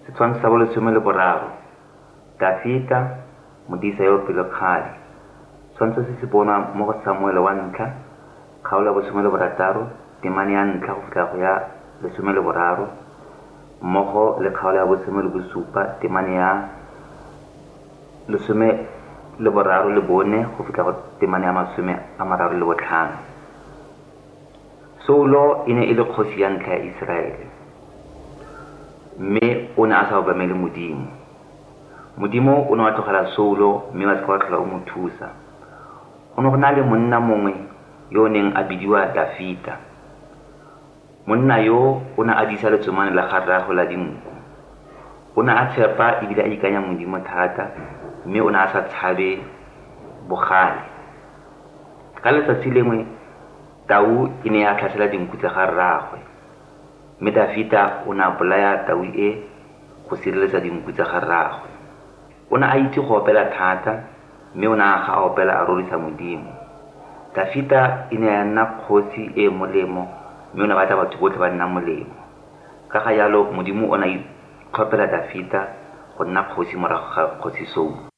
Setshwantsho sa 13. Dafita modisa yo pele kgale. Setshwantsho se se bonwa mo go Samuele wa ntlha kgaolo ya 16 temane ya ntlha go fitlha go ya 13 mmogo le kgaolo ya 17 temane ya 14 go fitlha go temane ya 35. Saulo e ne e le kgosi ya ntlha ya Iseraele, mme o ne a sa obamele Modimo. Modimo o ne wa tlogela Saulo mme wa se ka tlhola o mo thusa. Go ne go na le monna mongwe yo o neng a bidiwa Dafita. Monna yo o ne a disa letsomane la gagwe la dinku. O ne a tshepa ebile a ikanya Modimo thata, mme o ne a sa tshabe bogale. Ka letsatsi lengwe Tau e ne ya tlhasela dinku tsa ga rraagwe, mme Dafita o ne a bolaya Tau e go sireletsa dinku tsa ga rraagwe. O ne a itse go opela thata, mme o ne a ga opela a rorisa Modimo. Dafita e ne ya nna kgosi e molemo, mme o ne batla batho botlhe ba nna molemo. Ka ga jalo Modimo o ne a itlhophela Dafita go nna kgosi morago ga kgosi Saulo.